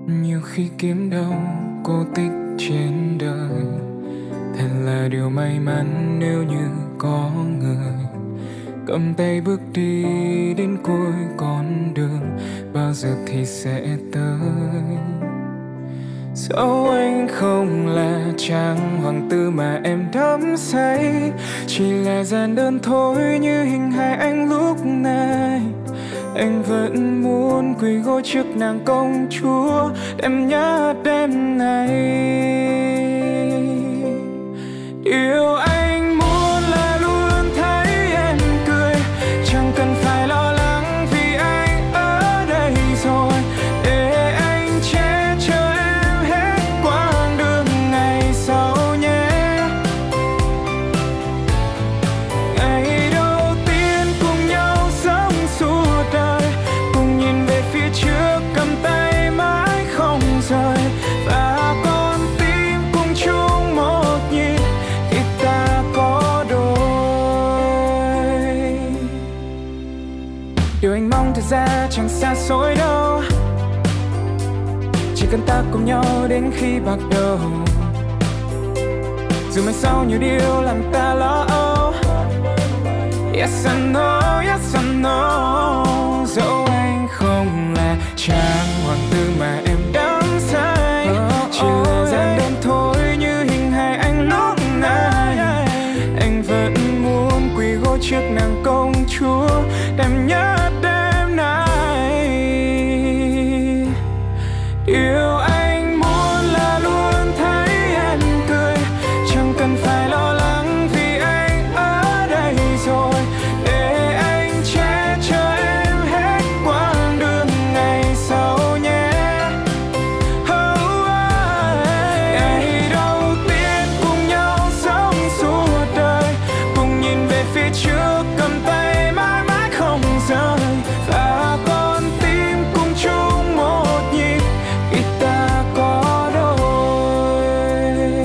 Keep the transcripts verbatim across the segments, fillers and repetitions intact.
Nhiều khi kiếm đâu cô tích trên đời, thật là điều may mắn nếu như có người cầm tay bước đi đến cuối con đường, bao giờ thì sẽ tới. Dẫu anh không là chàng hoàng tử mà em đắm say, chỉ là giản đơn thôi như hình hài anh lúc này. Anh vẫn muốn quỳ gối trước nàng công chúa, em nhớ đêm này. Điều anh muốn là luôn thấy em cười, chẳng cần phải lo lắng vì anh ở đây rồi, để anh che chở em hết quãng đường ngày sau nhé. Ngày đầu tiên cùng nhau sống suốt đời, cùng nhìn về phía trước cầm tay mãi không rời, và con tim cùng chung một nhịp khi ta có đôi. Điều anh mong thật ra chẳng xa xôi đâu, chỉ cần ta cùng nhau đến khi bạc đầu. Dù mai sau nhiều điều làm ta lo âu, yes I know, yes I know. Dẫu anh không là chàng hoàng tử mà em đắm say, chỉ là giản đơn thôi như hình hài anh lúc này. Anh vẫn muốn quỳ gối trước nàng công chúa, đem nhớ đêm nay. Điều anh muốn là luôn thấy em cười, chẳng cần phải lo lắng vì anh ở đây rồi, để anh che chở em hết quãng đường ngày sau nhé. Oh, oh. Ngày đầu tiên cùng nhau sống suốt đời, cùng nhìn về phía trước cầm tay mãi mãi không rời, và con tim cùng chung một nhịp khi ta có đôi.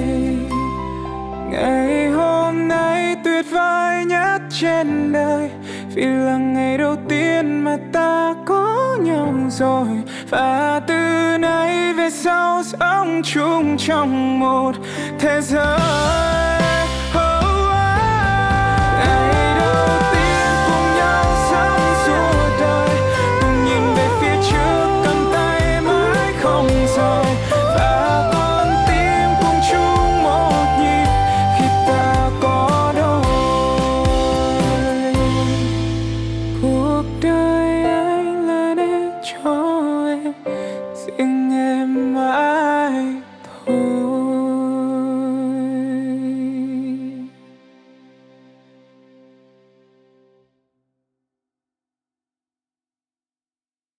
Ngày hôm nay tuyệt vời nhất trên đời, vì là ngày đầu tiên mà ta có nhau rồi, và từ nay về sau sống chung trong một thế giới. Oh, oh. Ngày đầu tiên cùng nhau sống suốt đời, cùng nhìn về phía trước cầm tay mãi không rời, và con tim cùng chung một nhịp khi ta có đôi. Cuộc đời anh là để cho